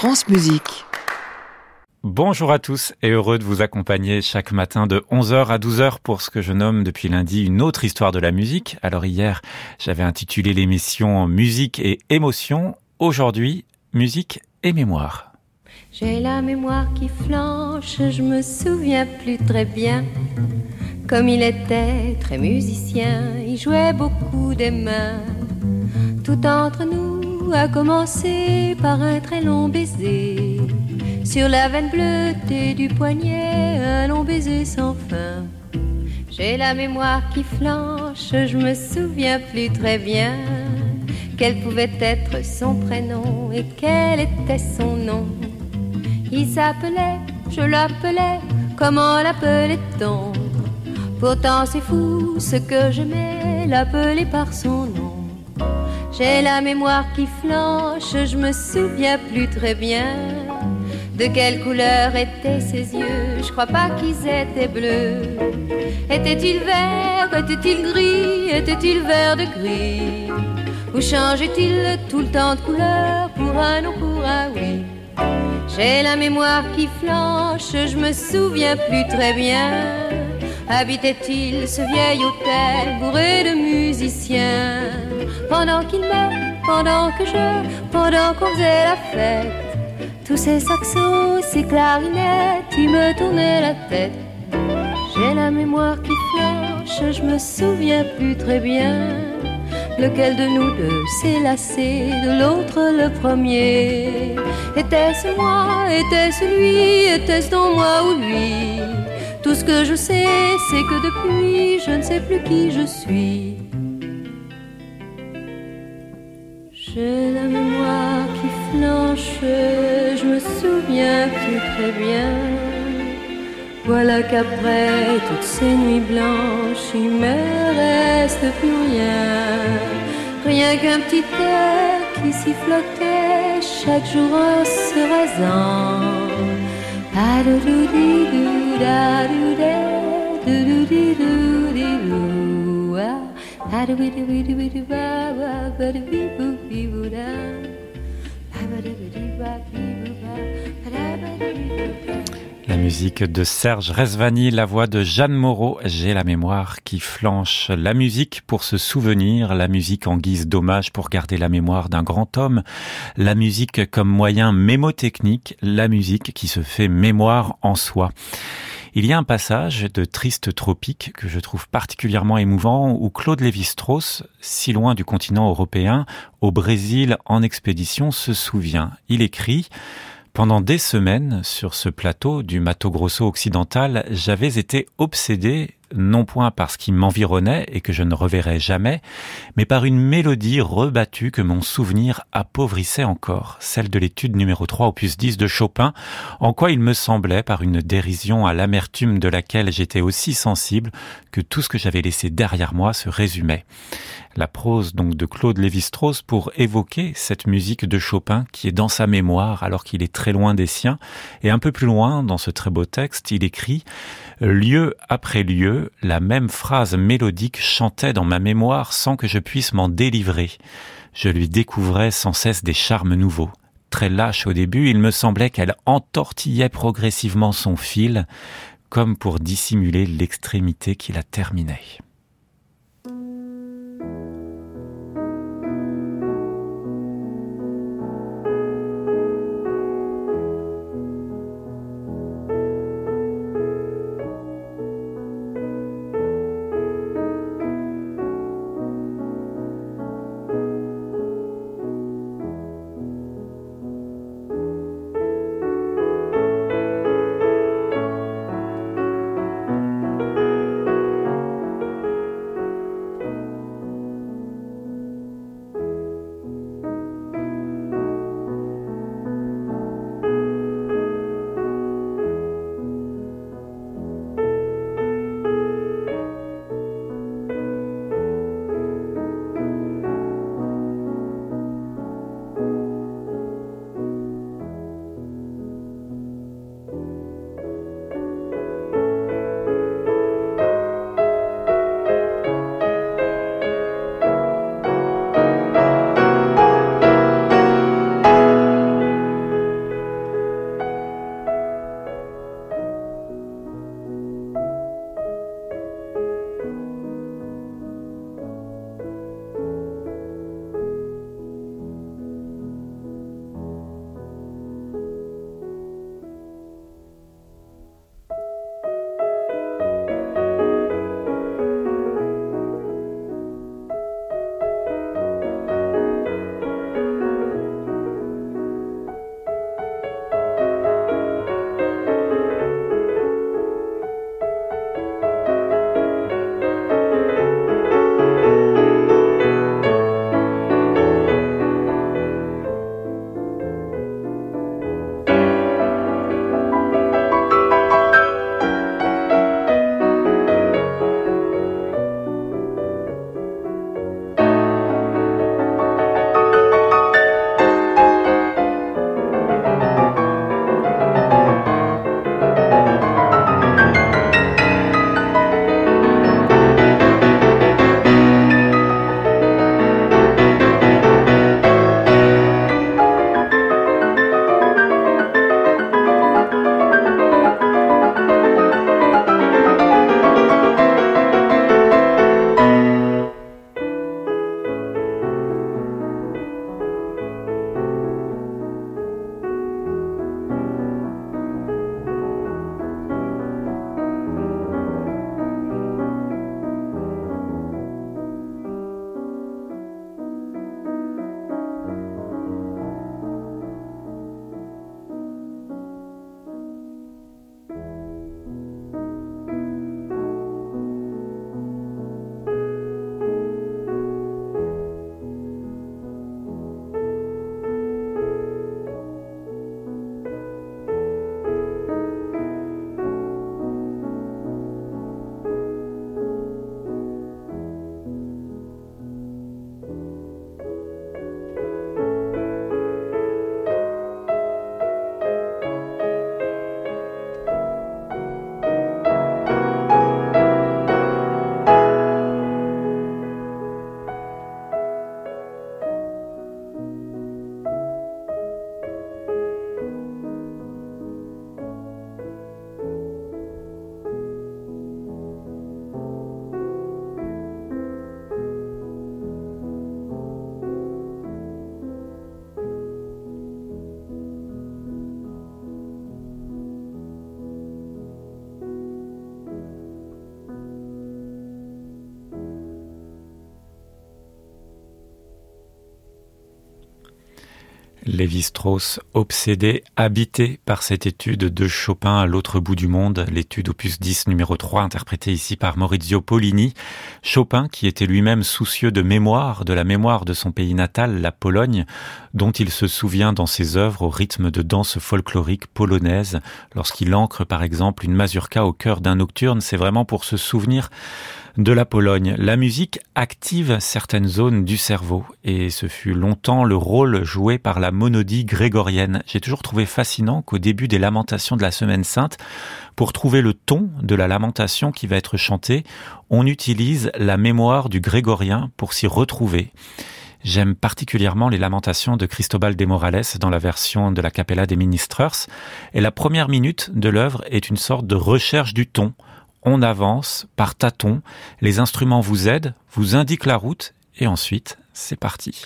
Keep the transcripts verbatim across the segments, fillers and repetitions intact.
France Musique. Bonjour à tous et heureux de vous accompagner chaque matin de onze heures à douze heures pour ce que je nomme depuis lundi une autre histoire de la musique. Alors hier, j'avais intitulé l'émission Musique et émotion. Aujourd'hui, musique et mémoire. J'ai la mémoire qui flanche, je me souviens plus très bien. Comme il était très musicien, il jouait beaucoup des mains. Tout entre nous a commencé par un très long baiser. Sur la veine bleutée du poignet, un long baiser sans fin. J'ai la mémoire qui flanche, je me souviens plus très bien. Quel pouvait être son prénom et quel était son nom. Il s'appelait, je l'appelais, comment l'appelait-on? Pourtant c'est fou ce que j'aimais, l'appeler par son nom. J'ai la mémoire qui flanche, je me souviens plus très bien. De quelle couleur étaient ses yeux? Je crois pas qu'ils étaient bleus. Était-il vert? Était-il gris? Était-il vert de gris? Ou changeait-il tout le temps de couleur pour un non, pour un oui? J'ai la mémoire qui flanche, je me souviens plus très bien. Habitait-il ce vieil hôtel bourré de musiciens? Pendant qu'il m'aimait, pendant que je, pendant qu'on faisait la fête, tous ces saxos, ces clarinettes, ils me tournaient la tête. J'ai la mémoire qui flanche, je me souviens plus très bien. Lequel de nous deux s'est lassé de l'autre le premier? Était-ce moi, était-ce lui, était-ce donc moi ou lui? Tout ce que je sais, c'est que depuis, je ne sais plus qui je suis. J'ai la mémoire qui flanche, je me souviens plus très bien. Voilà qu'après toutes ces nuits blanches, il me reste plus rien. Rien qu'un petit air qui sifflotait chaque jour en se rasant. La musique de Serge Rezvani, la voix de Jeanne Moreau, j'ai la mémoire qui flanche. La musique pour se souvenir, la musique en guise d'hommage pour garder la mémoire d'un grand homme, la musique comme moyen mémotechnique, la musique qui se fait mémoire en soi. Il y a un passage de Triste Tropique que je trouve particulièrement émouvant où Claude Lévi-Strauss, si loin du continent européen, au Brésil en expédition, se souvient. Il écrit: pendant des semaines, sur ce plateau du Mato Grosso occidental, j'avais été obsédé, non point par ce qui m'environnait et que je ne reverrai jamais, mais par une mélodie rebattue que mon souvenir appauvrissait encore, celle de l'étude numéro trois, opus dix de Chopin, en quoi il me semblait, par une dérision à l'amertume de laquelle j'étais aussi sensible, que tout ce que j'avais laissé derrière moi se résumait. La prose donc de Claude Lévi-Strauss pour évoquer cette musique de Chopin qui est dans sa mémoire alors qu'il est très loin des siens. Et un peu plus loin, dans ce très beau texte, il écrit « Lieu après lieu, la même phrase mélodique chantait dans ma mémoire sans que je puisse m'en délivrer. Je lui découvrais sans cesse des charmes nouveaux. Très lâche au début, il me semblait qu'elle entortillait progressivement son fil, comme pour dissimuler l'extrémité qui la terminait. » Lévi-Strauss, obsédé, habité par cette étude de Chopin à l'autre bout du monde, l'étude opus dix numéro trois, interprétée ici par Maurizio Pollini. Chopin, qui était lui-même soucieux de mémoire, de la mémoire de son pays natal, la Pologne, dont il se souvient dans ses œuvres au rythme de danse folklorique polonaise. Lorsqu'il ancre par exemple une mazurka au cœur d'un nocturne, c'est vraiment pour se souvenir de la Pologne. La musique active certaines zones du cerveau et ce fut longtemps le rôle joué par la monodie grégorienne. J'ai toujours trouvé fascinant qu'au début des lamentations de la Semaine Sainte, pour trouver le ton de la lamentation qui va être chantée, on utilise la mémoire du grégorien pour s'y retrouver. J'aime particulièrement les lamentations de Cristóbal de Morales dans la version de la Capella des Ministrers. Et la première minute de l'œuvre est une sorte de recherche du ton. On avance par tâtons, les instruments vous aident, vous indiquent la route, et ensuite, c'est parti.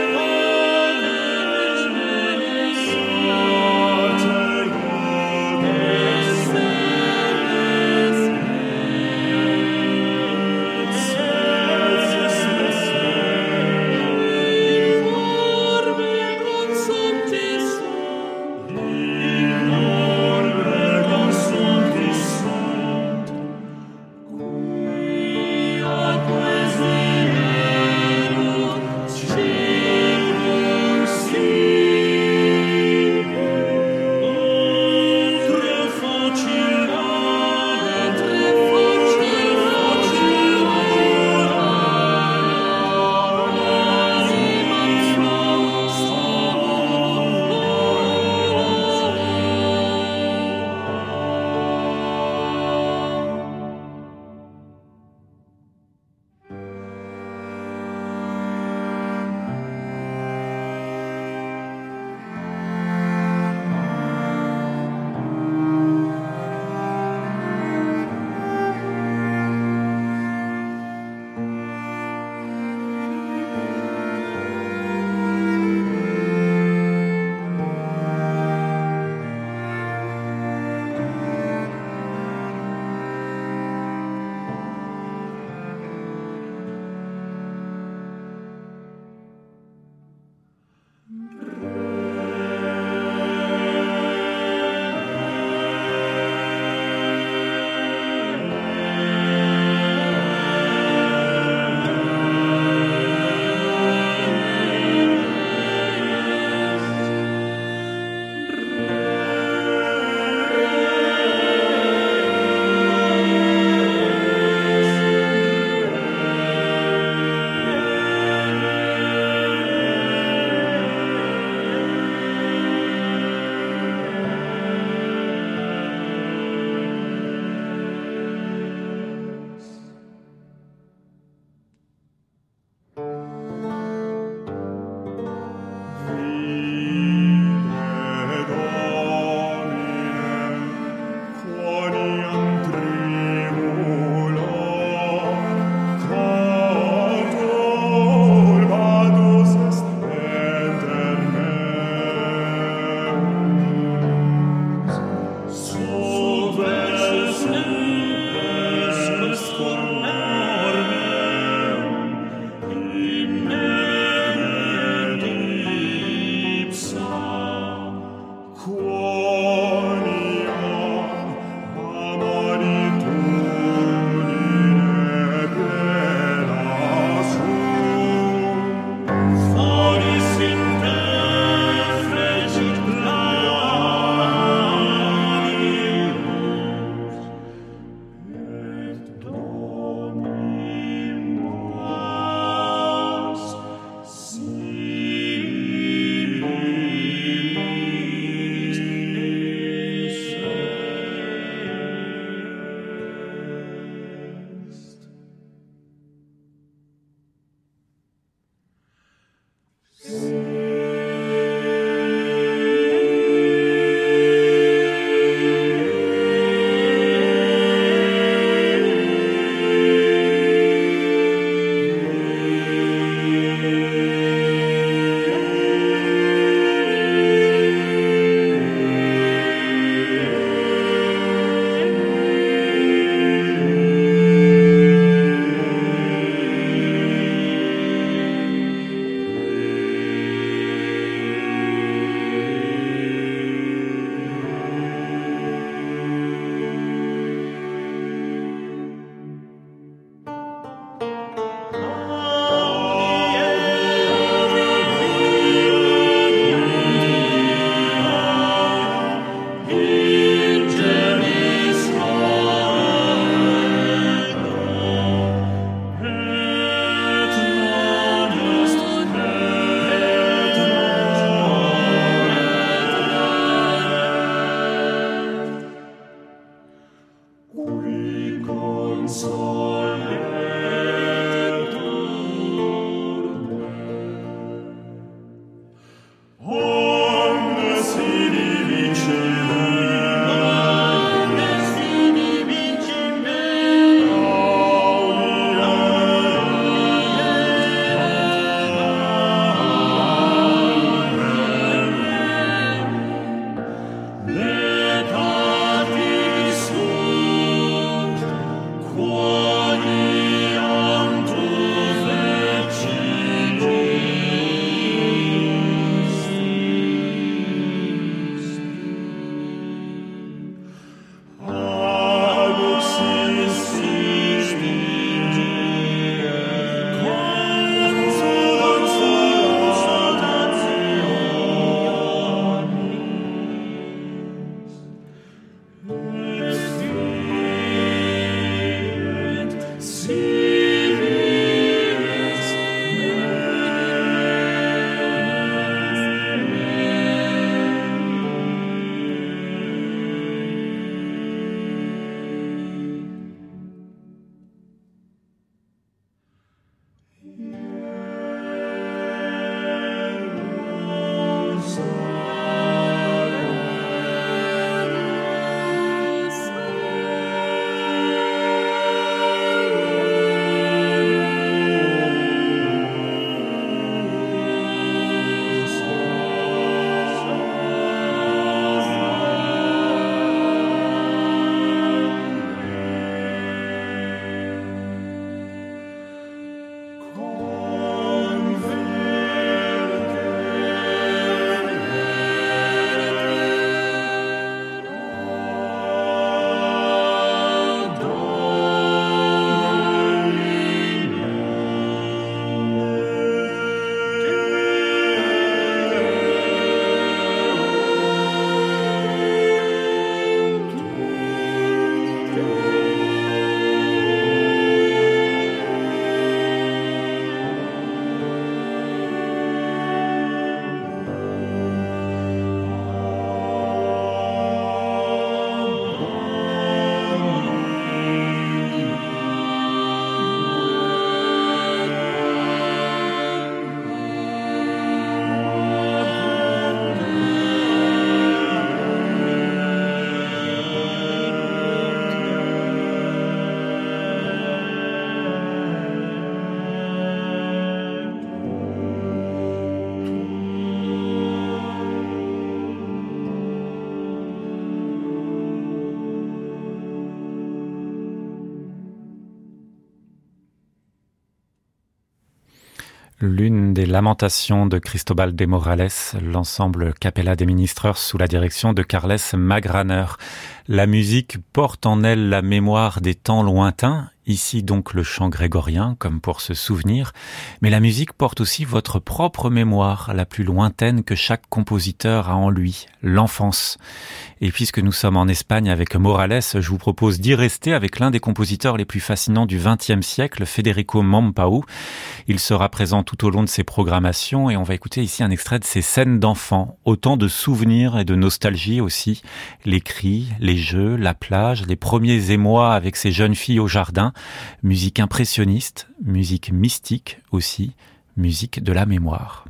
Yeah. L'une des lamentations de Cristóbal de Morales, l'ensemble Capella des Ministreurs sous la direction de Carles Magraner. La musique porte en elle la mémoire des temps lointains, ici donc le chant grégorien, comme pour se souvenir, mais la musique porte aussi votre propre mémoire, la plus lointaine que chaque compositeur a en lui, l'enfance. Et puisque nous sommes en Espagne avec Morales, je vous propose d'y rester avec l'un des compositeurs les plus fascinants du vingtième siècle, Federico Mompau. Il sera présent tout au long de ses programmations et on va écouter ici un extrait de ses scènes d'enfants, autant de souvenirs et de nostalgie aussi, les cris, les jeux, la plage, les premiers émois avec ces jeunes filles au jardin, musique impressionniste, musique mystique aussi, musique de la mémoire.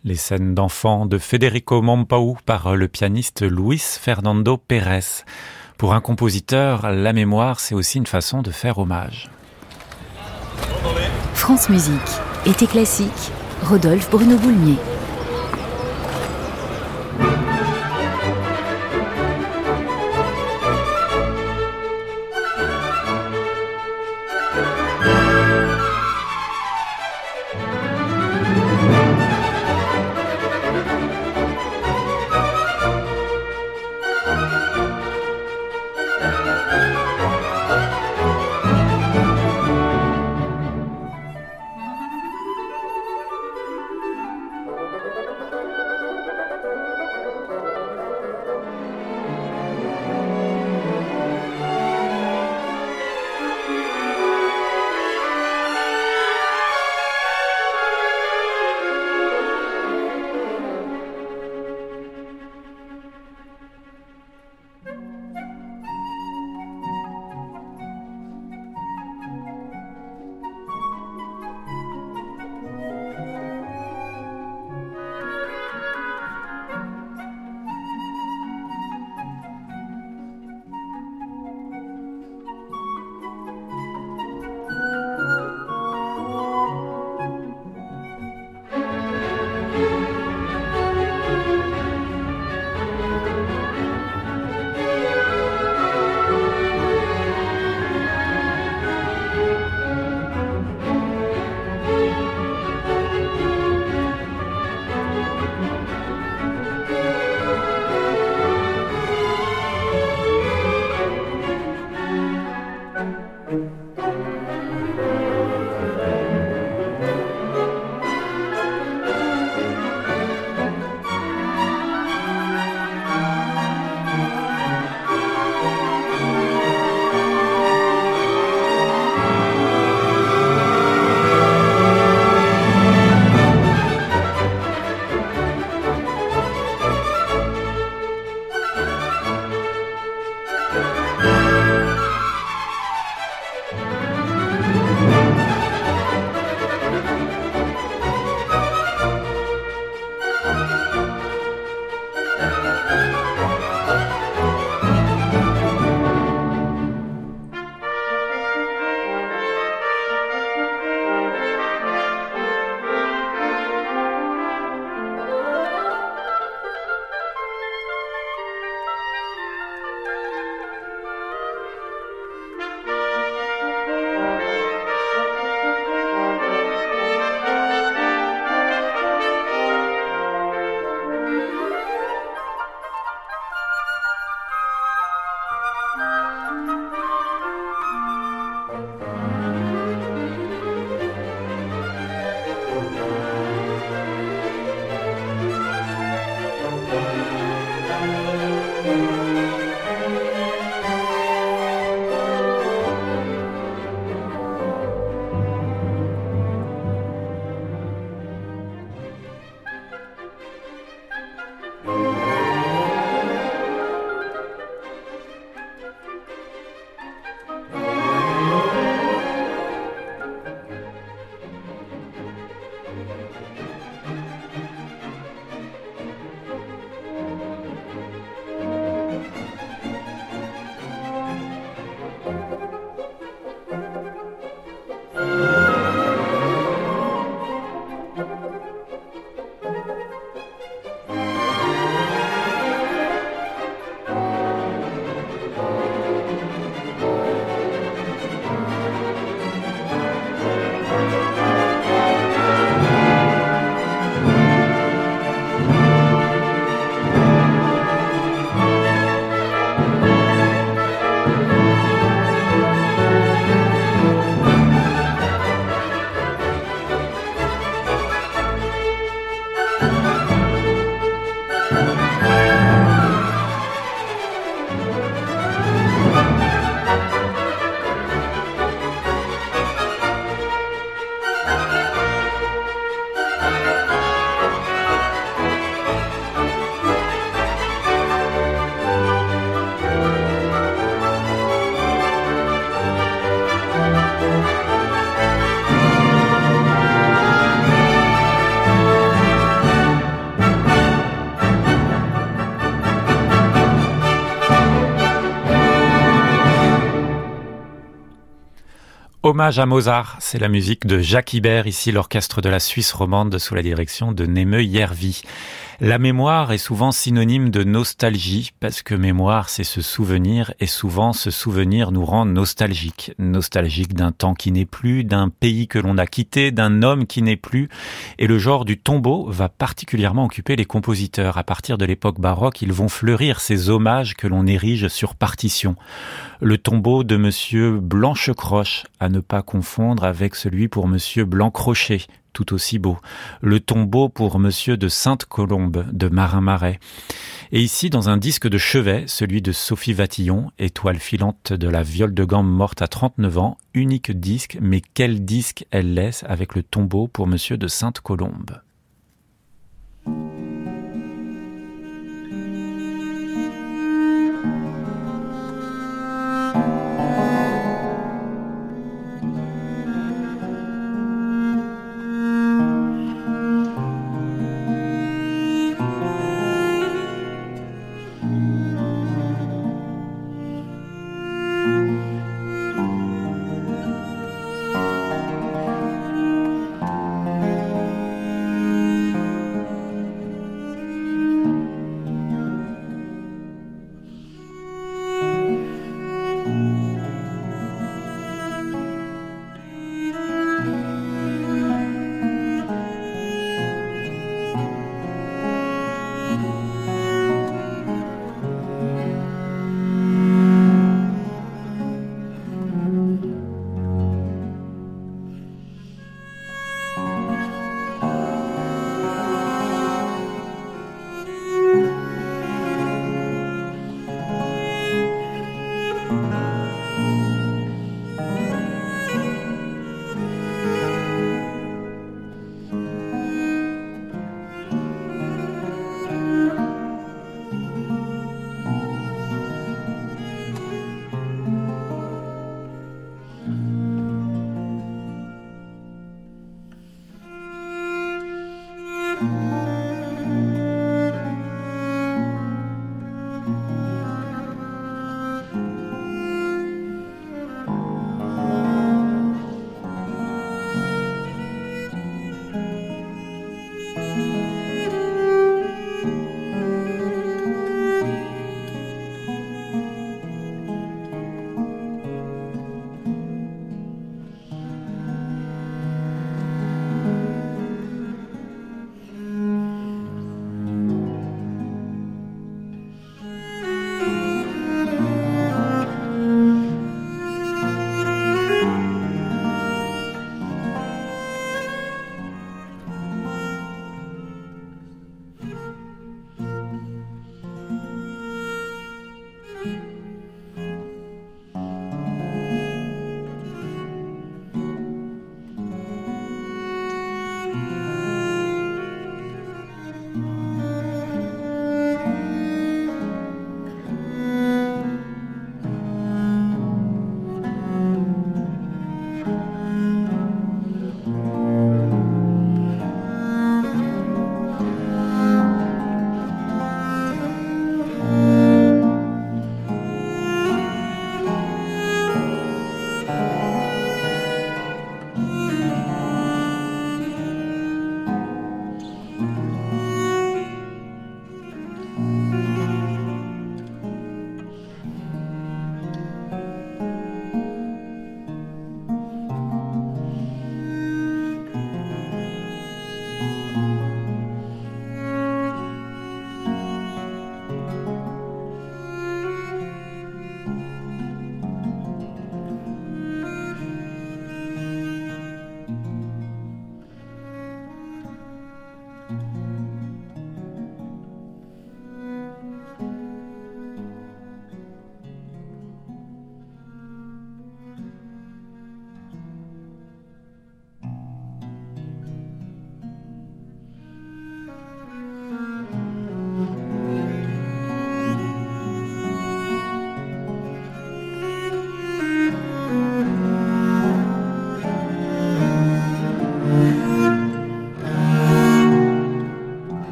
Les scènes d'enfants de Federico Mompau par le pianiste Luis Fernando Pérez. Pour un compositeur, la mémoire, c'est aussi une façon de faire hommage. France Musique, été classique, Rodolphe Bruno Boulmier. Hommage à Mozart, c'est la musique de Jacques Ibert, ici l'orchestre de la Suisse romande sous la direction de Nemeu Järvi. La mémoire est souvent synonyme de nostalgie, parce que mémoire c'est se souvenir, et souvent ce souvenir nous rend nostalgique. Nostalgique d'un temps qui n'est plus, d'un pays que l'on a quitté, d'un homme qui n'est plus. Et le genre du tombeau va particulièrement occuper les compositeurs. À partir de l'époque baroque, ils vont fleurir ces hommages que l'on érige sur partition. Le tombeau de Monsieur Blanchecroche, à ne pas confondre avec celui pour Monsieur Blanc-Crochet, tout aussi beau. Le tombeau pour Monsieur de Sainte-Colombe, de Marin-Marais. Et ici, dans un disque de chevet, celui de Sophie Vatillon, étoile filante de la viole de gamme morte à trente-neuf ans, unique disque, mais quel disque elle laisse avec le tombeau pour Monsieur de Sainte-Colombe.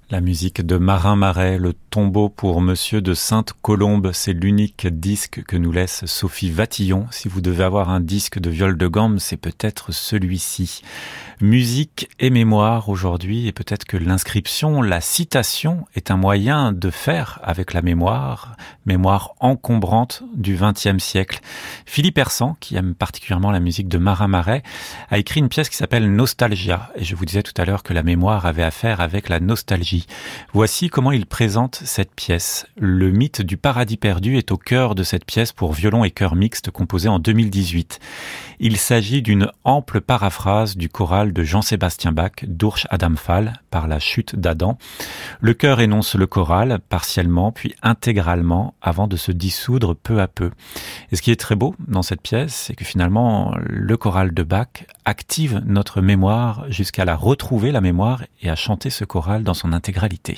La musique de Marin Marais, le tombeau pour Monsieur de Sainte-Colombe, c'est l'unique disque que nous laisse Sophie Vatillon. Si vous devez avoir un disque de viol de gamme, c'est peut-être celui-ci. Musique et mémoire aujourd'hui, et peut-être que l'inscription, la citation est un moyen de faire avec la mémoire, mémoire encombrante du vingtième siècle. Philippe Hersan, qui aime particulièrement la musique de Marin Marais, a écrit une pièce qui s'appelle Nostalgia, et je vous disais tout à l'heure que la mémoire avait affaire avec la nostalgie. Voici comment il présente cette pièce. Le mythe du paradis perdu est au cœur de cette pièce pour violon et chœur mixte composée en deux mille dix-huit. Il s'agit d'une ample paraphrase du choral de Jean-Sébastien Bach, Durch Adam Fall, par la chute d'Adam. Le chœur énonce le choral, partiellement, puis intégralement, avant de se dissoudre peu à peu. Et ce qui est très beau dans cette pièce, c'est que finalement, le choral de Bach active notre mémoire jusqu'à la retrouver, la mémoire, et à chanter ce choral dans son intégralité.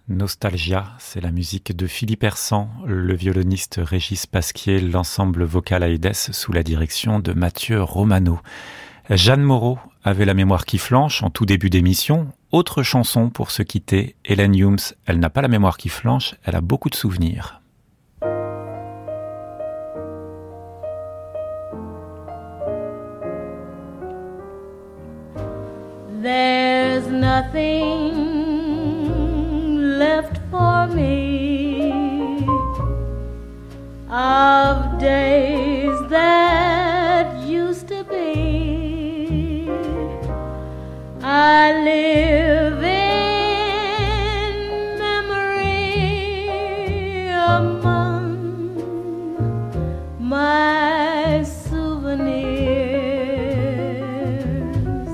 Nostalgia, c'est la musique de Philippe Hersant, le violoniste Régis Pasquier, l'ensemble vocal Aedes sous la direction de Mathieu Romano. Jeanne Moreau avait la mémoire qui flanche en tout début d'émission. Autre chanson pour se quitter, Helen Humes, elle n'a pas la mémoire qui flanche, elle a beaucoup de souvenirs. There's nothing left for me of days that used to be. I live in memory among my souvenirs.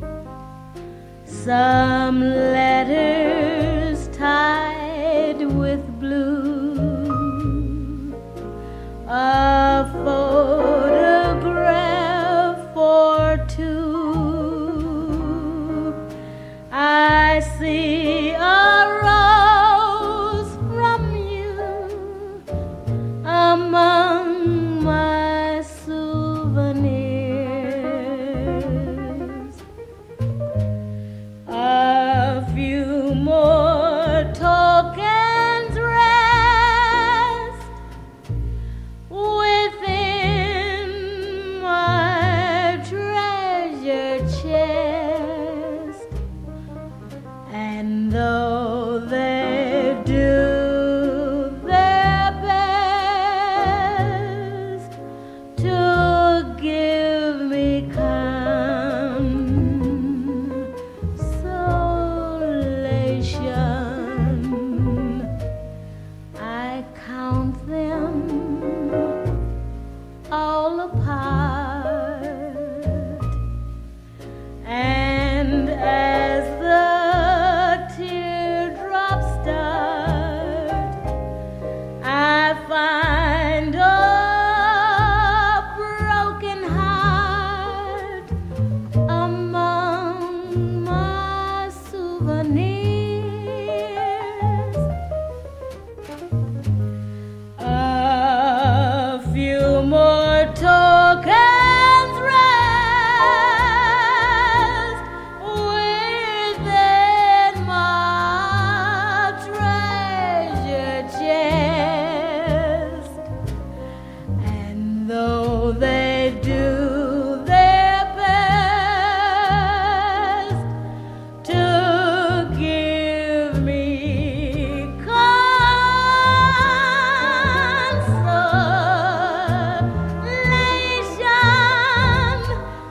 Some letters tied with blue, a photograph or two. I see a rose from you among my souvenirs. A few more tokens rest within my treasure chest, and though they do their best to give me consolation, I count them all apart, and as the teardrops start, I find a broken heart among my souvenirs. A few more tokens rest within my treasure chest, and though they do their best to give me consolation,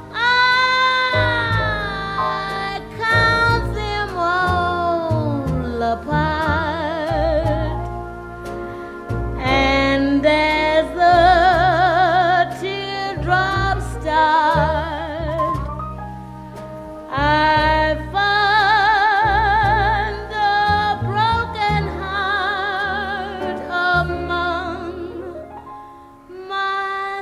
I count them all apart, and as the teardrops start, I find a broken heart among my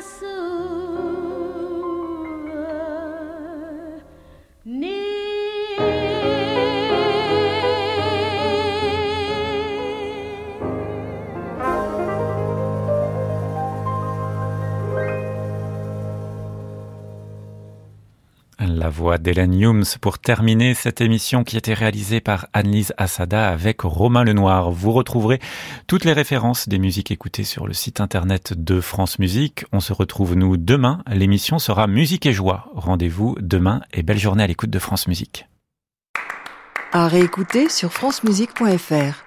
La voix d'Helen Humes pour terminer cette émission qui était réalisée par Anne-Lise Assada avec Romain Lenoir. Vous retrouverez toutes les références des musiques écoutées sur le site internet de France Musique. On se retrouve nous demain. L'émission sera Musique et Joie. Rendez-vous demain et belle journée à l'écoute de France Musique. À réécouter sur francemusique point f r.